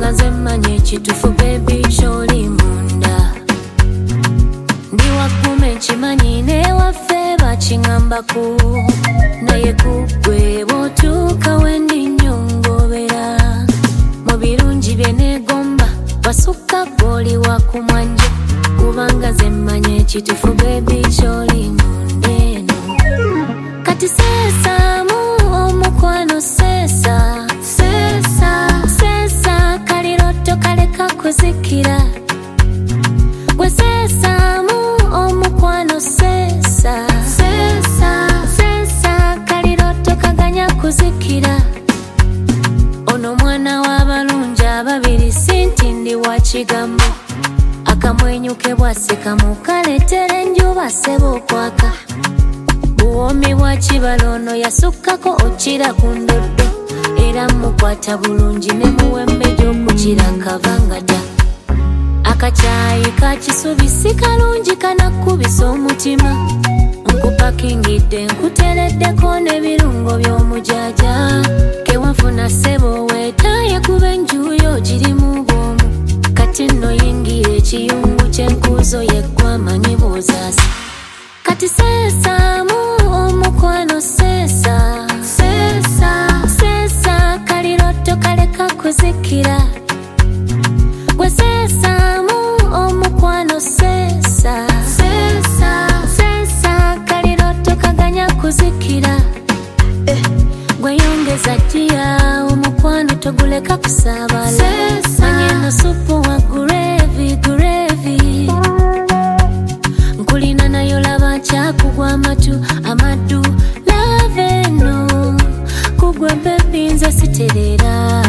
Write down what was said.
kubanga nze mmanyi ekituufu baby ky'oli munda. Ndi wagguma ekimanyi n'ewaffe bakiŋŋambako, naye kuggwe bw'otuuka wendi nnyo ngobera. Mu birungi bye neegomba wasukka gw'oli wakumwanja, kubanga nze mmanyi ekituufu baby ky'oli munda eno. Kati seesaamu omukwano seesa, seesa, seesa kaliroto kaleka kuzikira. Gwe seesaamu omukwano seesa, seesa, seesa kaliroto kaganya kuzikira. Ono mwana w'abalungi ababiri sinti ndi wa kigambo, akamwenyuke bwaseka mukaleetera enjuba ssebo okwaka. Buwoomi bwa kibala ono yasukkako okira ku ndoddo, era mukwata bulungi ne muwembe gy'okukira kavangata. Akacaayi ka kisubi si kalungi kanakkubisa omutima, nkupakingidde nkutereddeko n'ebirungo by'omujaaja. Kewanfuna ssebo weetaaye kuba enjuuyo girimu bwomu, kati nno yingira ekiyungu ky'enkuuzo yeggwa amanyi bw'ozaasa. Kati seesaamu omukwano seesa, seesa, seesa kaliroto kaleka kuzikira. Gwe seesaamu omukwano seesa, seesa, seesa kaliroto kaganya kuzikira. Gwe yongeza jjiya omukwano toguleka kusaabala, manya eno supu wa gurevi gurevi. Nkulina nayo laba nkyakugwa amatu amaddu lava eno kugwe baby nze siterera.